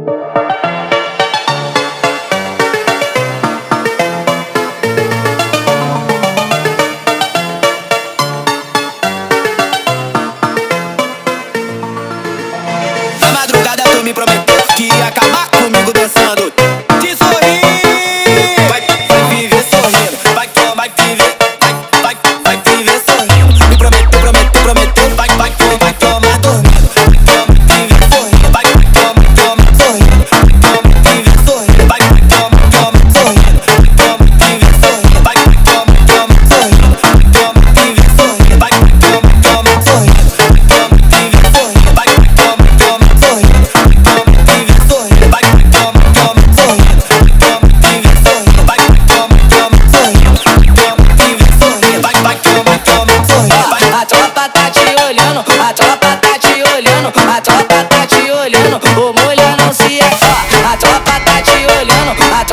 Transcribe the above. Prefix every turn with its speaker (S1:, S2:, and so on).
S1: Na madrugada tu me prometeu que ia acabar comigo dançando. Te sorri, vai viver sorrindo. Vai viver, vai viver sorrindo. Me prometeu, vai tomar dormindo. Viver sorrindo, vai tomar sorrindo. Viver sorrindo, vai tomar sorrindo. Viver sorrindo, vai tomar sorrindo. Viver sorrindo, vai tomar sorrindo. Viver sorrindo, vai tomar sorrindo. Viver sorrindo, vai tomar sorrindo. Viver sorrindo, vai tomar sorrindo. Viver sorrindo, vai tomar sorrindo.
S2: A tropa tá te olhando, a tropa tá te olhando, a tropa tá te olhando. Ô mulher não se é só, a tropa tá te olhando, a